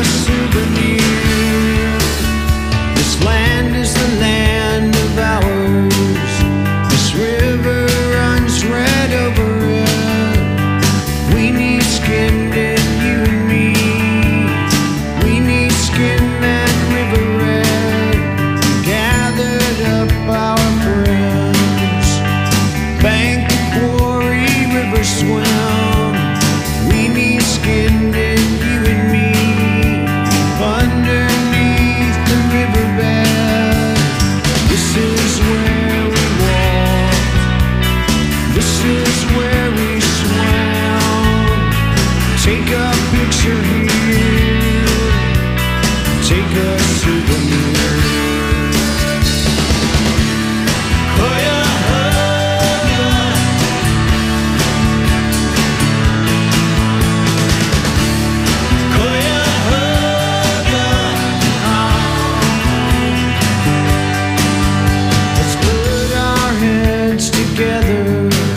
souvenir. This land is the land of ours. This river runs red over it. We need skinned in you and me. We need skinned that river red. Gathered up our friends. Bank the quarry, river swim. We need skinned in you and me. Underneath the riverbed. This is where we walked. This is where we swam. Take a picture here. Take a souvenir. Together,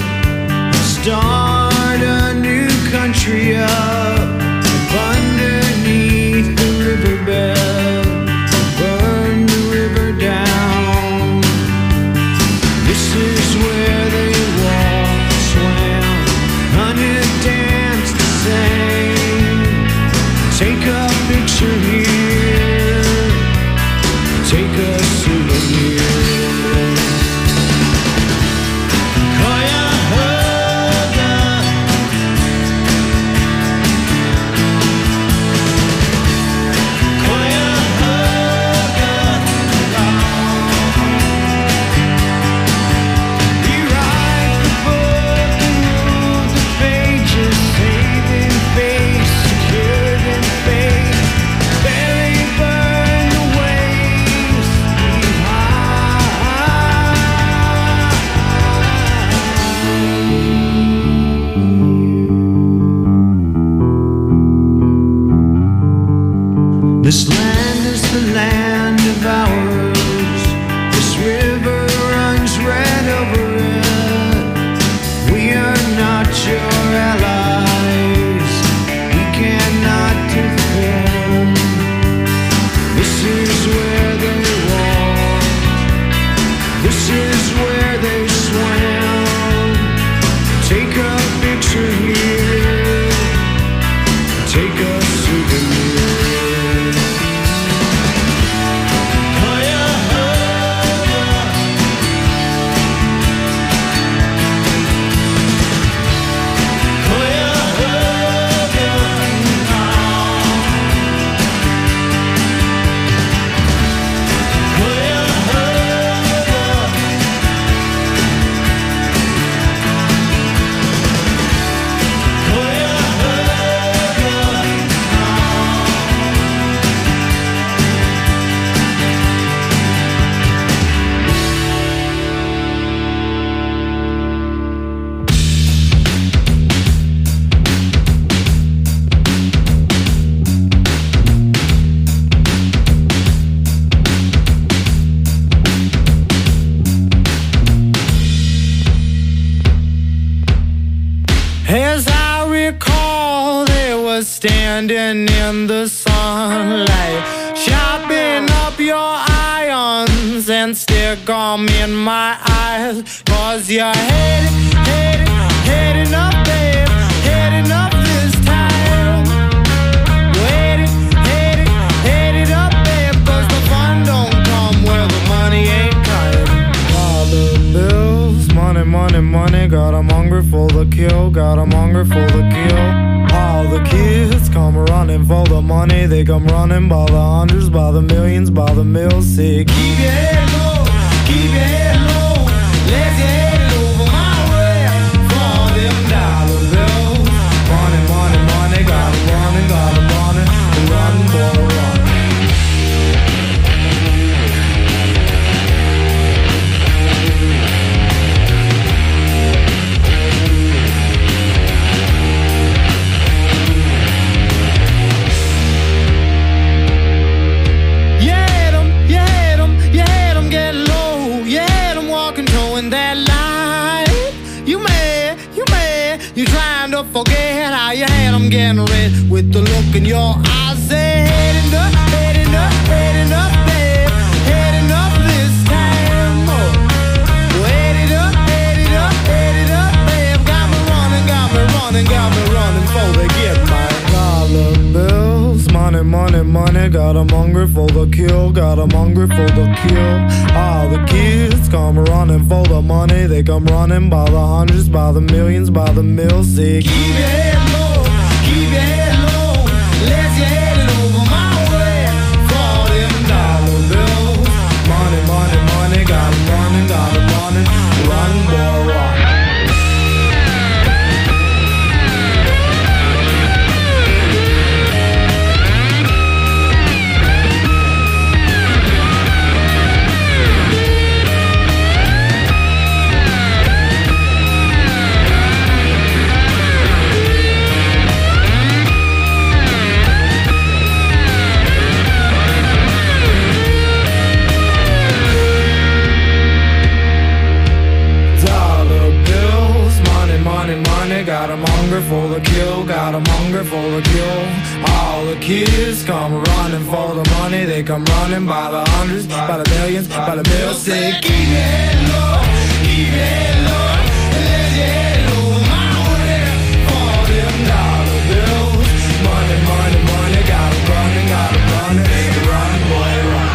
start a new country up underneath the riverbed, burn the river down. This is where they walked, swam, hunted, danced, sang. Take a picture here, take a souvenir. This land is the land of ours. This river runs red over it. We are not your allies. We cannot defend. This is where they walked. This is where they swam. Take a picture here. Take a souvenir. As I recall, they were standing in the sunlight, sharpen up your irons and stick 'em in my eyes. 'Cause you're heading up, babe, heading up this time. Headed up, babe, 'cause the fun don't come where the money ain't coming. All the bills, money, got 'em hungry for the kill, got 'em hungry for the kill. All the kids come running for the money, they come running by the hundreds, by the millions, by the mills. Say, keep your head low, keep your head low, let's head over my way for them dollar bills. Money, got 'em running, run, boy, run. Forget how you had 'em getting red with the look in your eyes. money, money, money. Got 'em hungry for the kill. Got 'em hungry for the kill. All the kids come running for the money. They come running by the hundreds, by the millions, by the mills. Say, keep your head low, keep your head low. Let your head over my way. For them dollar bills. Money, money, money. Got 'em running, got 'em running. Run, boy, run. Got 'em hungry for the kill, got 'em hungry for the kill. All the kids come running for the money. They come running by the hundreds, by the millions, by the bills. Say, keep your head low, keep your head low. Let your head over my way. For them dollar bills. Money, money, money. Got 'em running, got 'em running. Run, boy, run.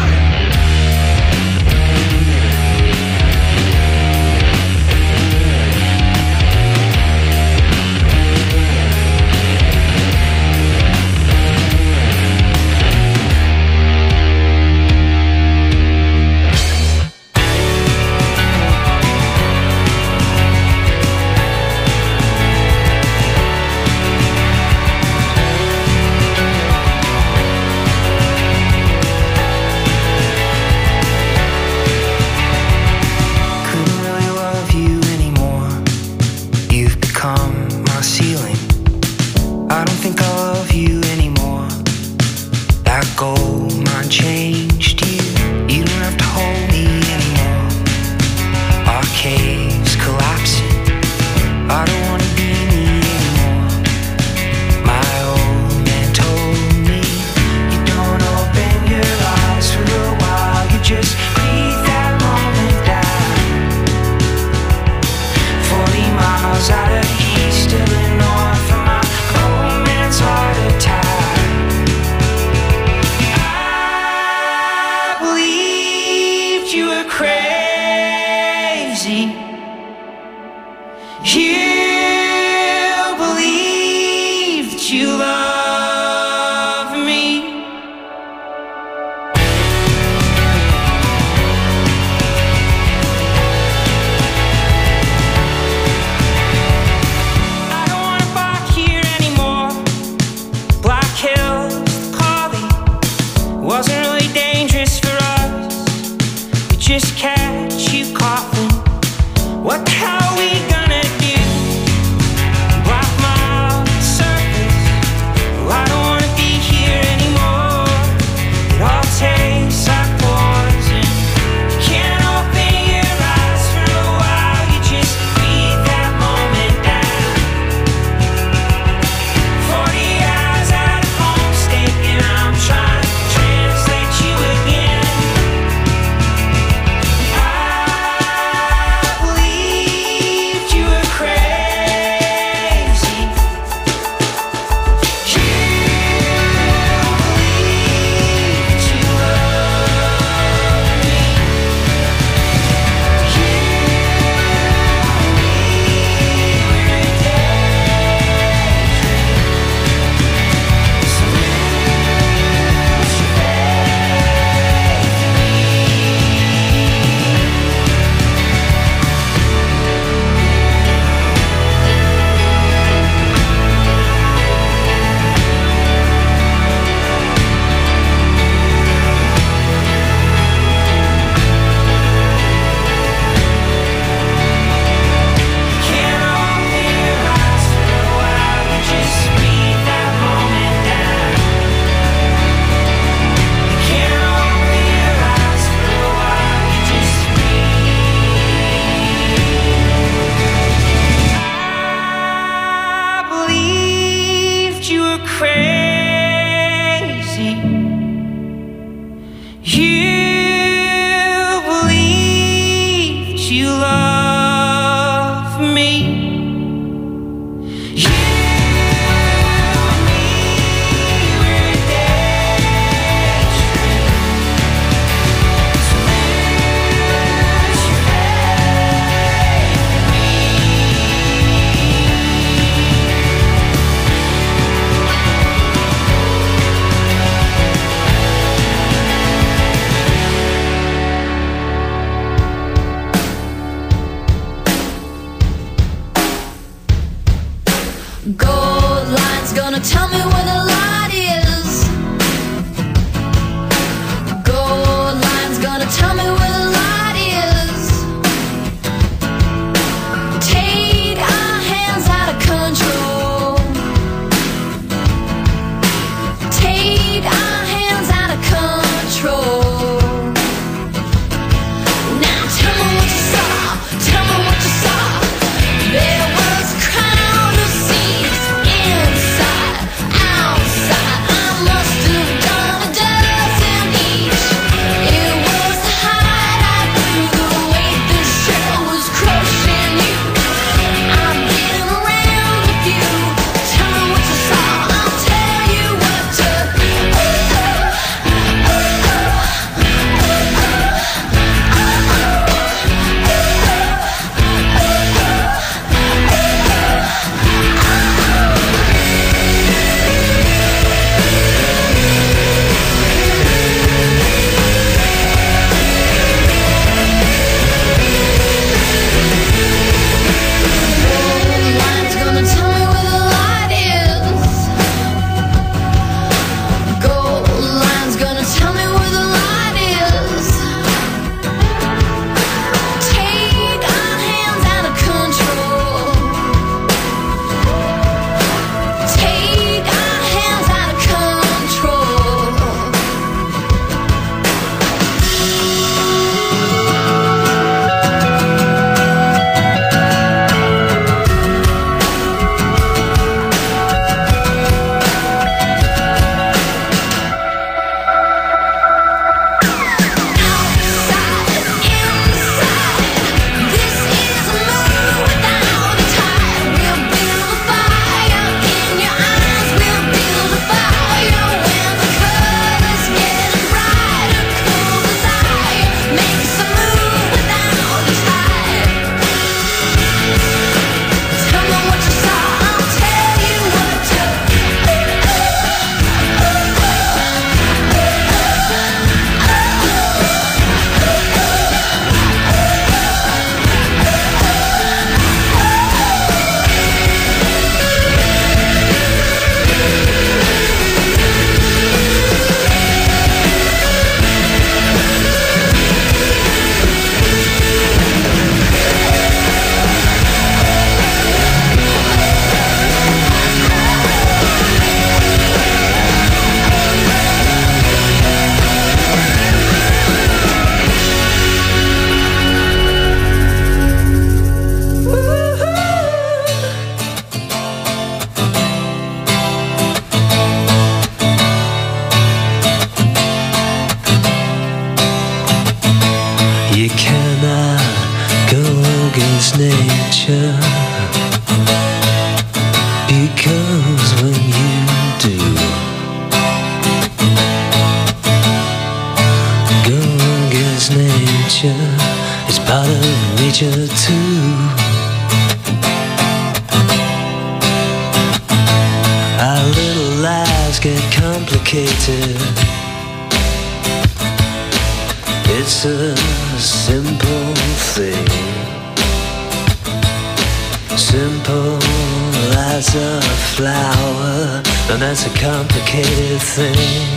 Please nature, it's part of nature too. Our little lives get complicated. It's a simple thing, simple as a flower, and that's a complicated thing.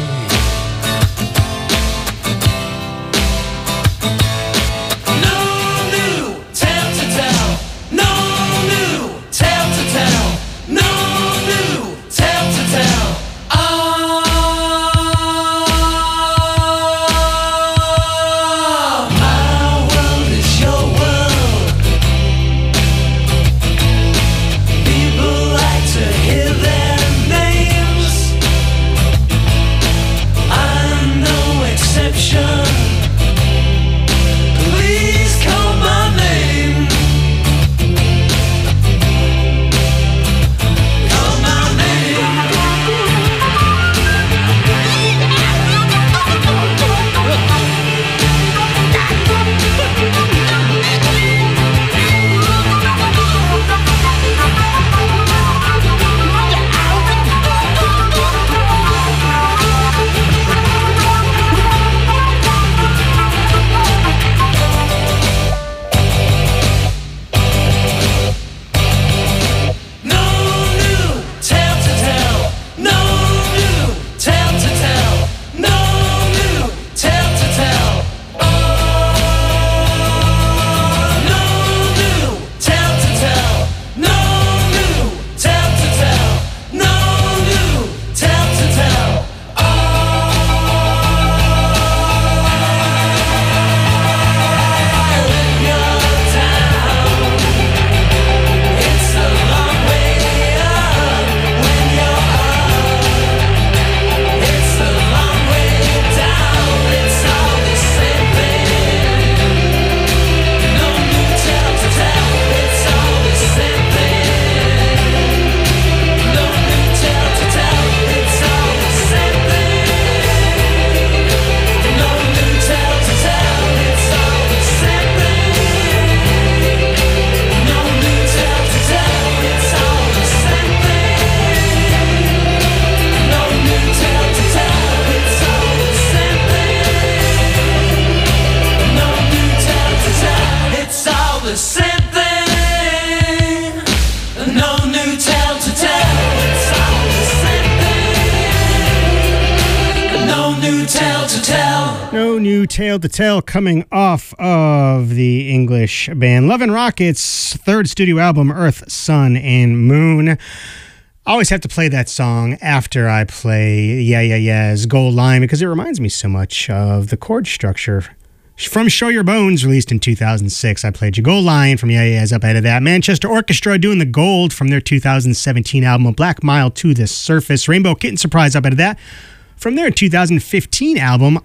Tale to Tell, coming off of the English band Love and Rockets' third studio album, Earth, Sun, and Moon. I always have to play that song after I play Yeah Yeah Yeah's Gold Line because it reminds me so much of the chord structure from Show Your Bones, released in 2006. I played your Gold Line from Yeah Yeah Yeah's up ahead of that. Manchester Orchestra doing the Gold from their 2017 album, Black Mile to the Surface. Rainbow Kitten Surprise up ahead of that from their 2015 album,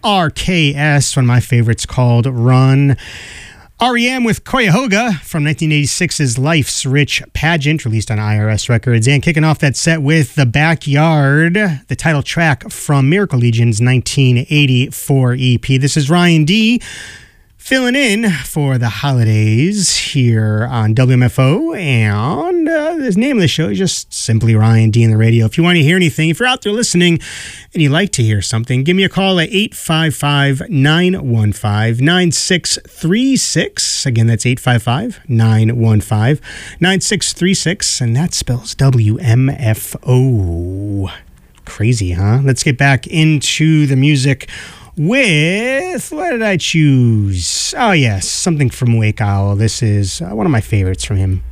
RKS, one of my favorites, called Run. R.E.M. with Cuyahoga from 1986's Life's Rich Pageant, released on IRS Records. And kicking off that set with The Backyard, the title track from Miracle Legion's 1984 EP. This is Ryan D. filling in for the holidays here on WMFO, and the name of the show is just simply Ryan D on the radio. If you want to hear anything, if you're out there listening and you'd like to hear something, give me a call at 855-915-9636. Again, that's 855-915-9636, and that spells WMFO. Crazy, huh? Let's get back into the music with, what did I choose? Oh, yes, something from Wake Owl. This is one of my favorites from him.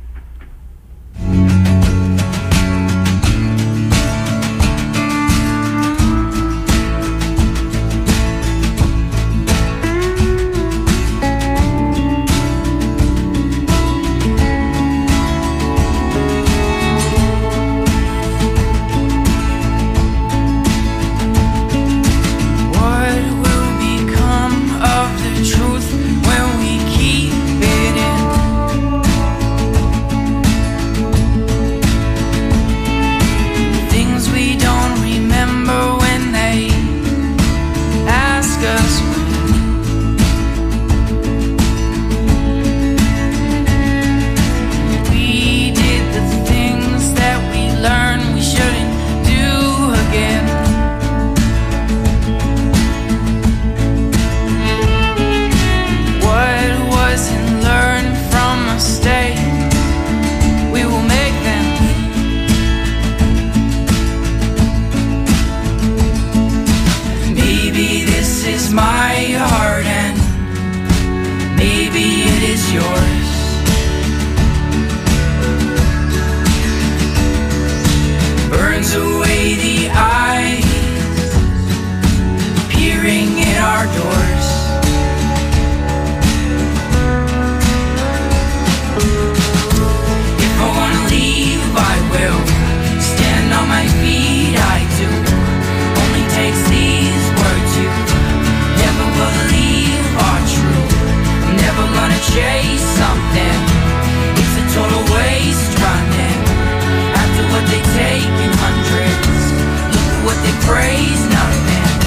is my heart and maybe it is yours. Burns away the eyes peering in our doors. If I wanna leave, I will. Stand on my feet, I do. Only takes these words you never believe are true. I'm never gonna chase something. It's a total waste running after what they take in hundreds. Look at what they praise, nothing.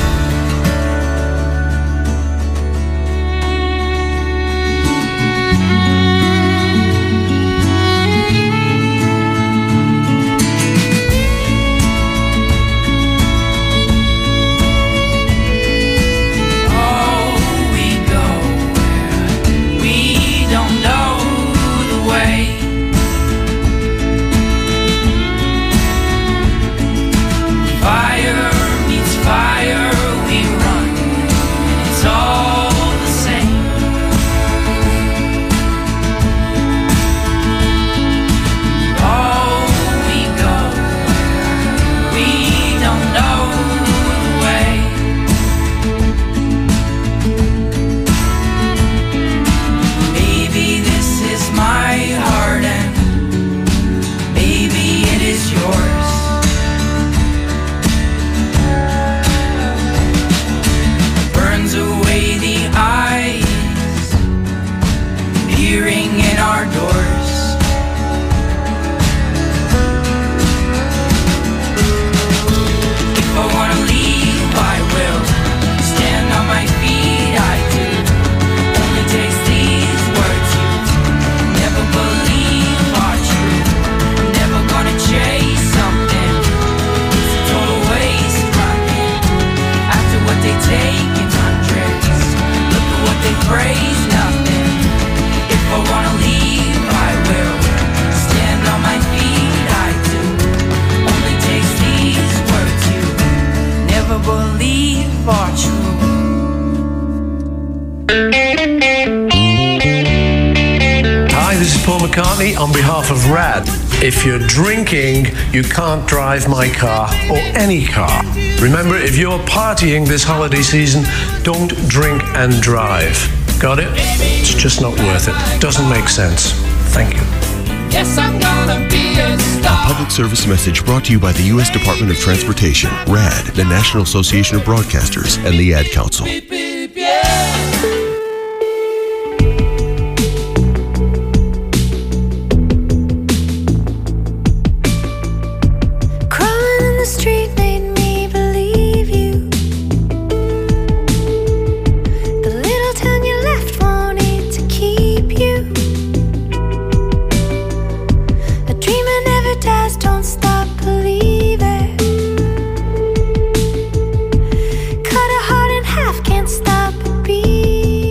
McCartney on behalf of RAD. If you're drinking, you can't drive my car or any car. Remember, if you're partying this holiday season, don't drink and drive. Got it? It's just not worth it. Doesn't make sense. Thank you. Yes, I'm gonna be a star. A public service message brought to you by the U.S. Department of Transportation, RAD, the National Association of Broadcasters, and the Ad Council. Beep, beep, yeah. Cut a heart in half, can't stop a beat.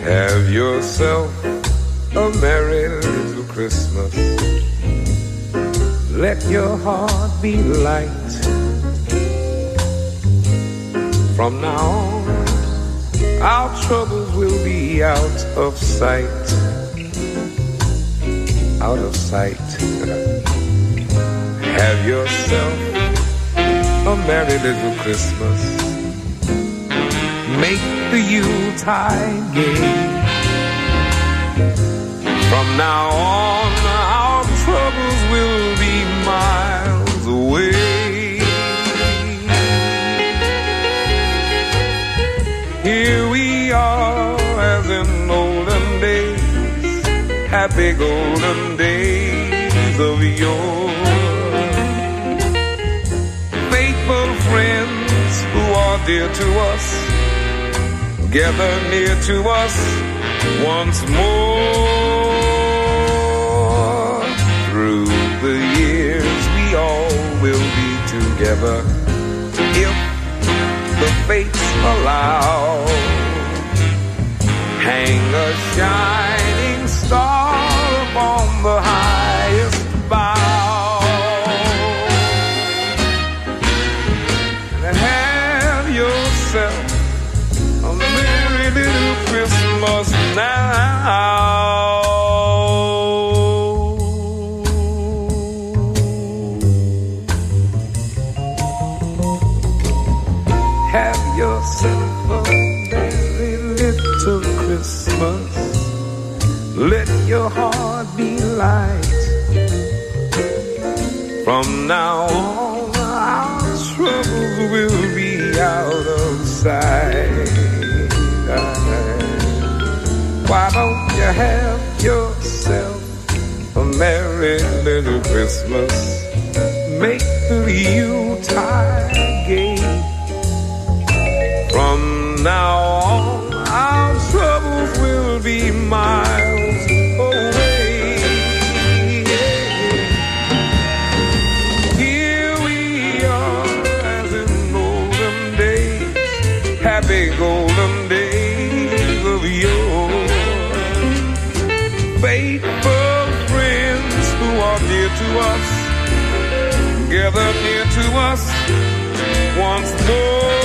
Have yourself a merry little Christmas. Let your heart be light. From now on, our troubles will be out of sight. Out of sight. Have yourself a merry little Christmas. Make the Yuletide gay. From now on, our troubles will be miles away. Here we are as in olden days, happy golden days of yore. Faithful friends who are dear to us, gather near to us once more. Through the years we all will be together if the fates allow. Hang a shining star upon the highest bough, and have yourself a merry little Christmas now. Have yourself a merry little Christmas. Let your heart be light. From now on, our troubles will be out of sight. Why don't you have yourself a merry little Christmas? Make the Yuletide gay. From now on, our troubles will be miles away. Here we are as in golden days, happy golden days of yore. Faithful friends who are dear to us, gather near to us once more.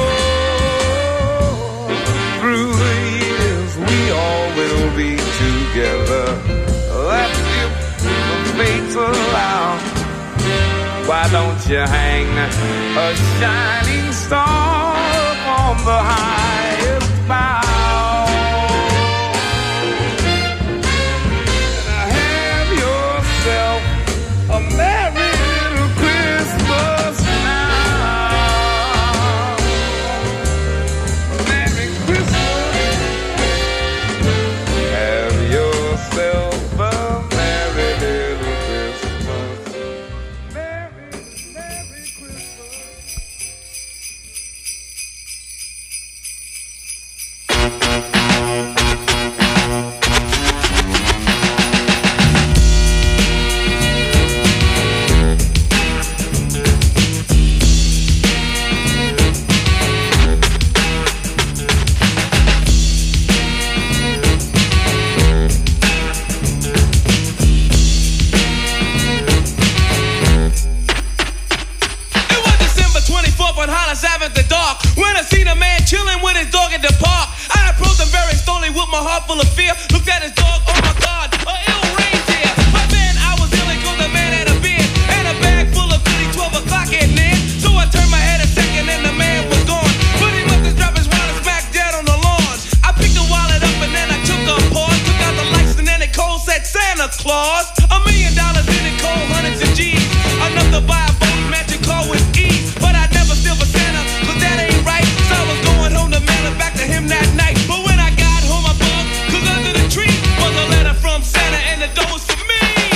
Through the years we all will be together. That's if the fates allow. Why don't you hang a shining star on the highest bough? And have yourself a merry little Christmas now. Merry Christmas. Have yourself a merry little Christmas. Merry, Merry Christmas. My heart full of fear, looked at his dog, oh my God, a ill reindeer. But then I was ill and cause the man had a beard and a bag full of goodies, 12 o'clock at night. So I turned my head a second and the man was gone. But he must have dropped his wallet smack dead on the lawn. I picked the wallet up and then I took a pause, took out the lights and then it cold said Santa Claus. $1 million in it, cold hundreds of G's, enough to buy a boat magic car with ease. But I'd never steal for Santa, cause that ain't right. So I was going home to mail it back to him that night. But when I got home I bugged, cause under the tree was a letter from Santa and the door was for me.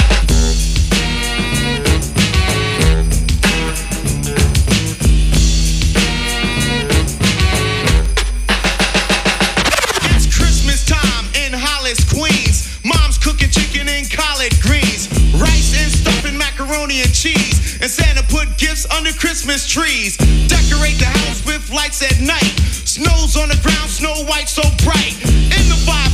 It's Christmas time in Hollis, Queens. Mom's cooking chicken and collard greens, rice and stuffing macaroni and cheese, and Santa put gifts under Christmas trees. Decorate the house with lights at night. Snow's on the ground, Snow White so bright. In the fire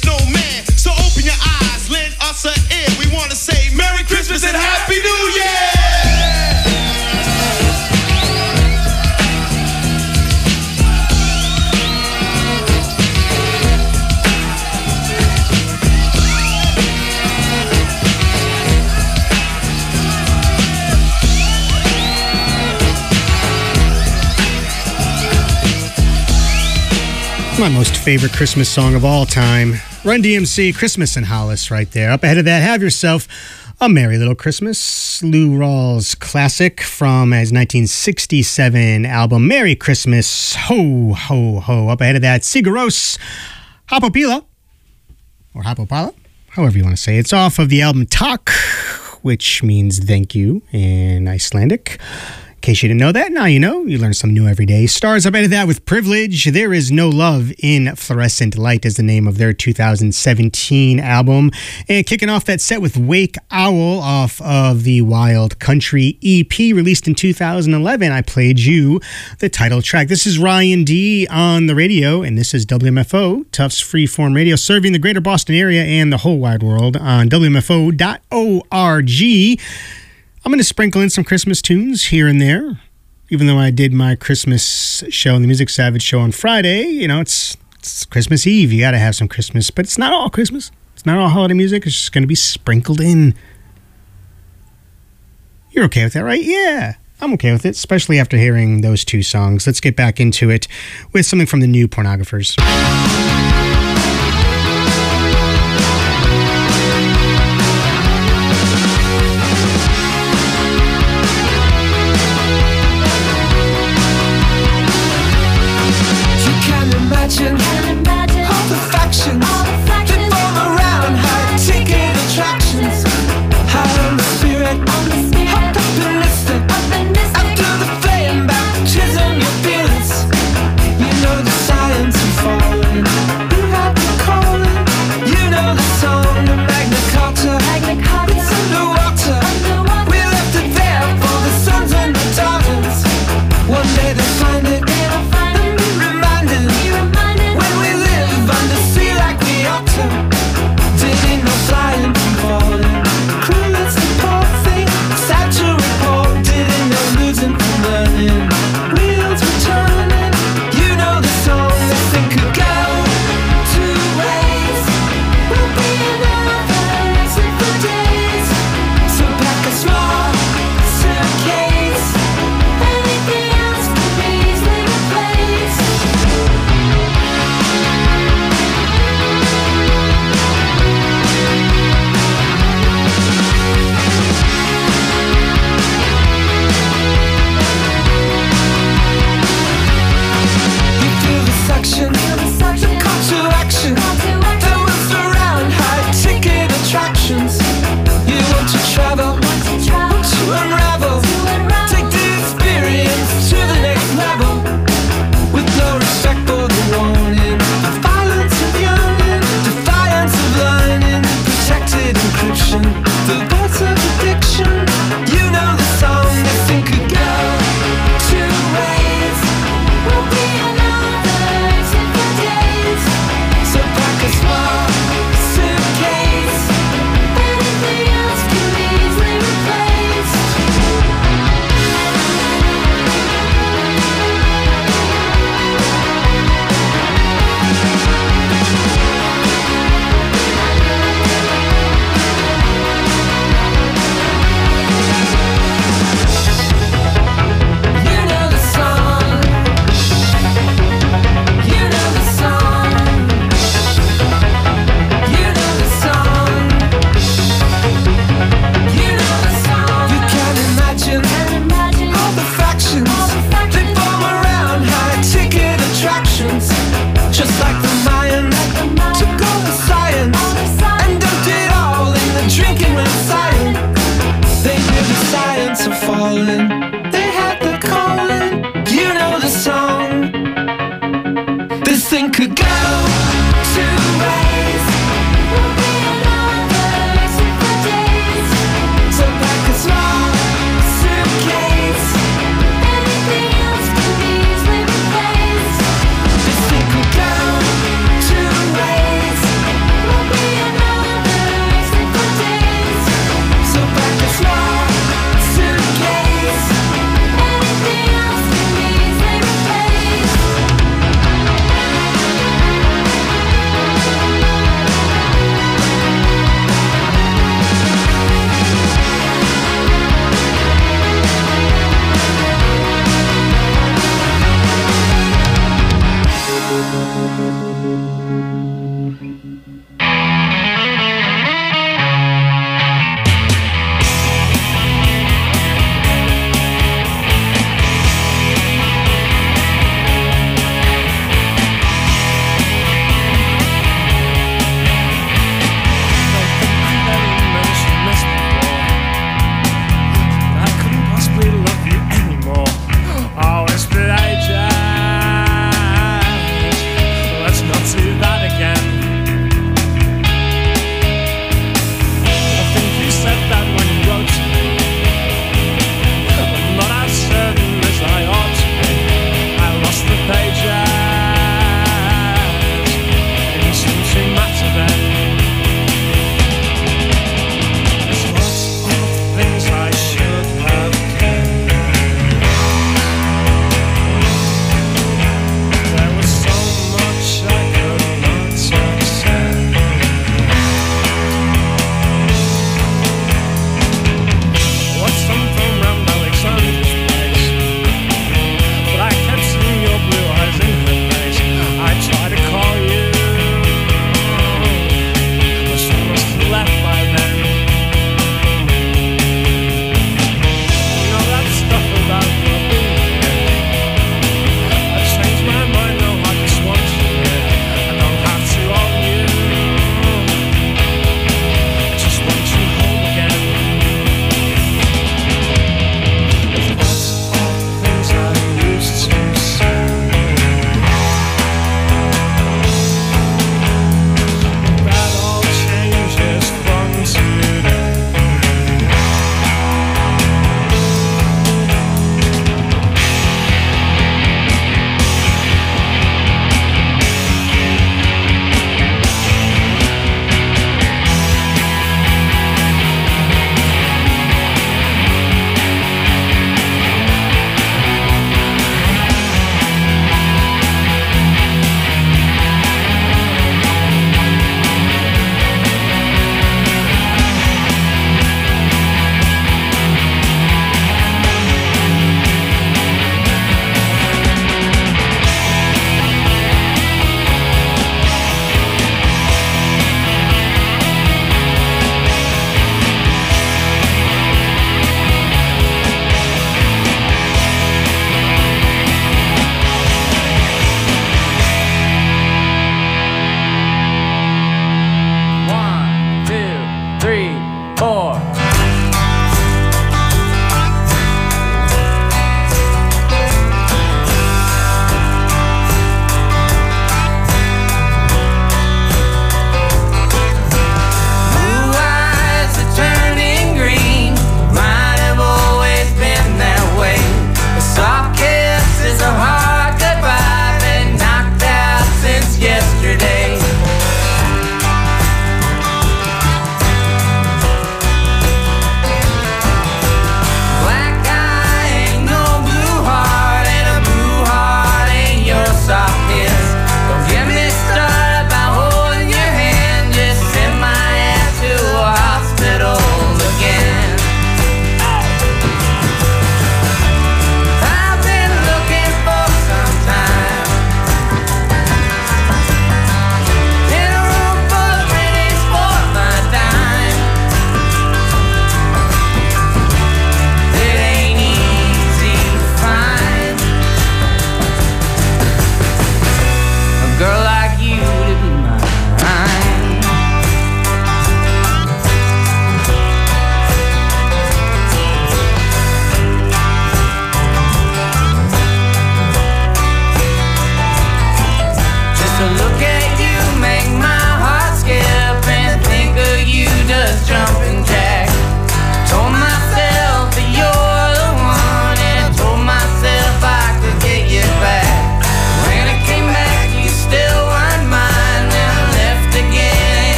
snowman. So open your eyes, lend us an ear. We want to say Merry Christmas and Happy New Year! My most favorite Christmas song of all time. Run DMC, Christmas in Hollis right there. Up ahead of that, Have Yourself a Merry Little Christmas. Lou Rawls classic from his 1967 album, Merry Christmas, Ho, Ho, Ho. Up ahead of that, Sigur Rós, Hapopila, or Hapopala, however you want to say it. It's off of the album Tak, which means thank you in Icelandic. In case you didn't know that, now you know. You learn something new every day. Stars up into that with Privilege. There Is No Love in Fluorescent Light is the name of their 2017 album. And kicking off that set with Wake Owl off of the Wild Country EP released in 2011. I played you the title track. This is Ryan D on the radio, and this is WMFO, Tufts Freeform Radio, serving the greater Boston area and the whole wide world on WMFO.org. I'm going to sprinkle in some Christmas tunes here and there. Even though I did my Christmas show, the Music Savage show on Friday, you know, it's Christmas Eve. You got to have some Christmas. But it's not all Christmas. It's not all holiday music. It's just going to be sprinkled in. You're okay with that, right? Yeah, I'm okay with it, especially after hearing those two songs. Let's get back into it with something from the New Pornographers. All the factions that form around high-ticket attractions. High on the spirit, hopped up and listed. After the flame baptism, your feelings. You know the science of falling.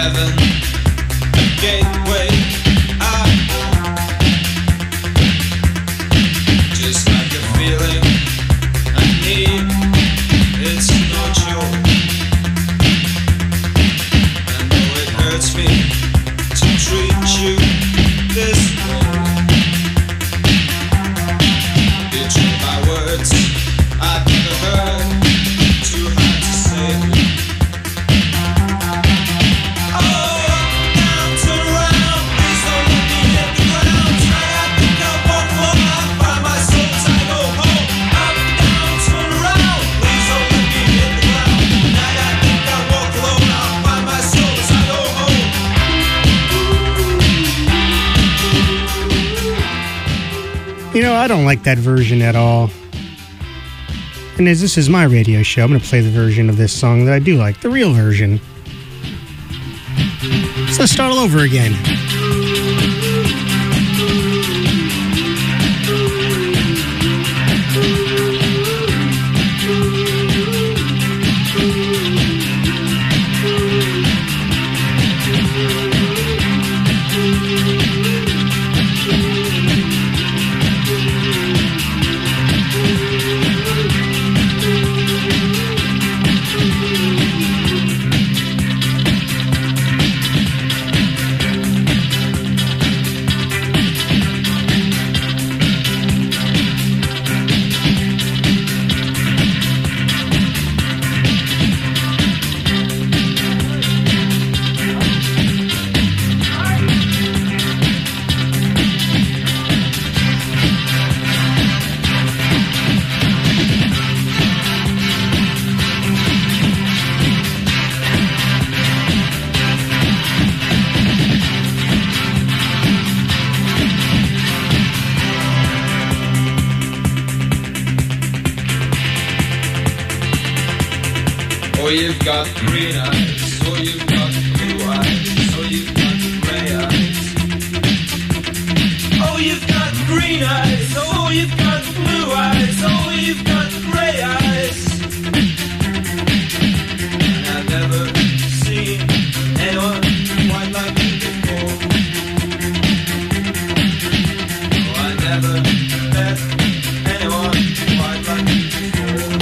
Heaven, a gateway out. Just like a feeling I need, it's not yours. I know it hurts me to treat you this way. Between my words I've never heard, too hard to say. You know, I don't like that version at all. And as this is my radio show, I'm going to play the version of this song that I do like, the real version. So let's start all over again. Oh, you've got green eyes, oh, you've got blue eyes, oh, you've got gray eyes. Oh, you've got green eyes, oh, you've got blue eyes, oh, you've got gray eyes. And I've never seen anyone quite like you before. Oh, I never met anyone quite like you before.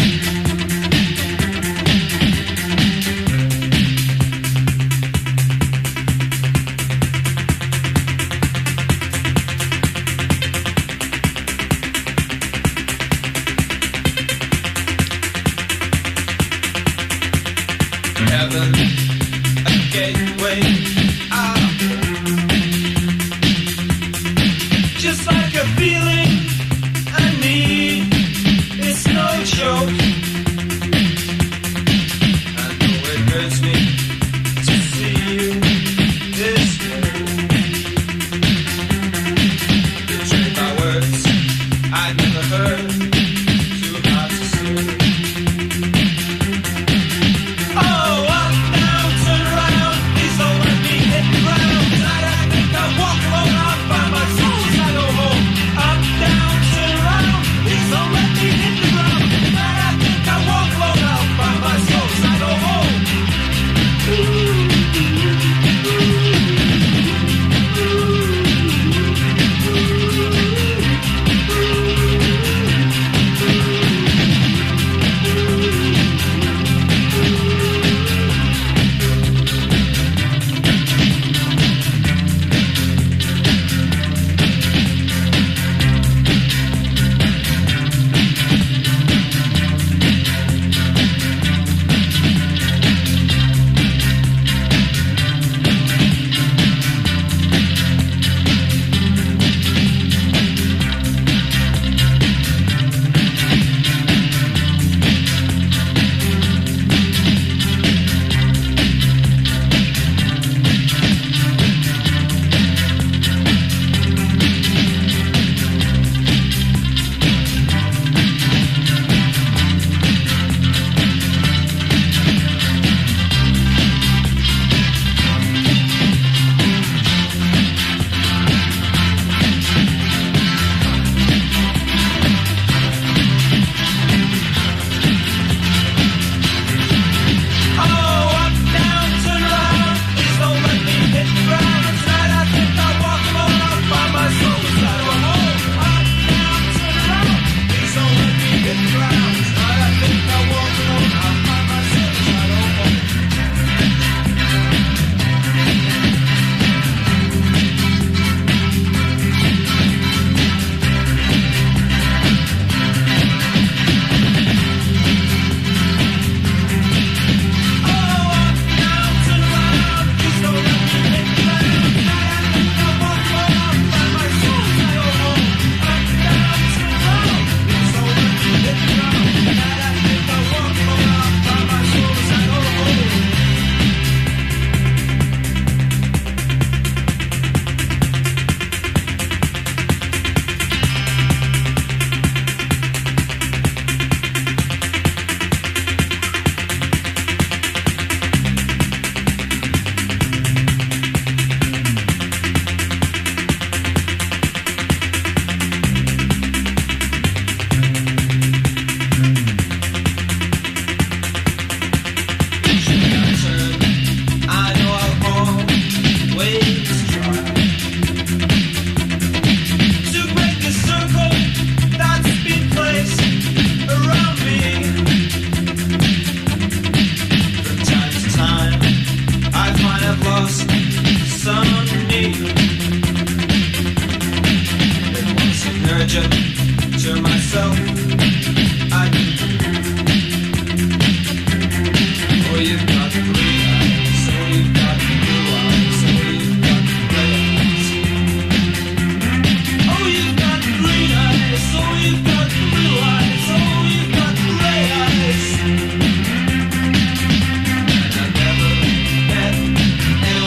Heaven, a gateway was Sunday.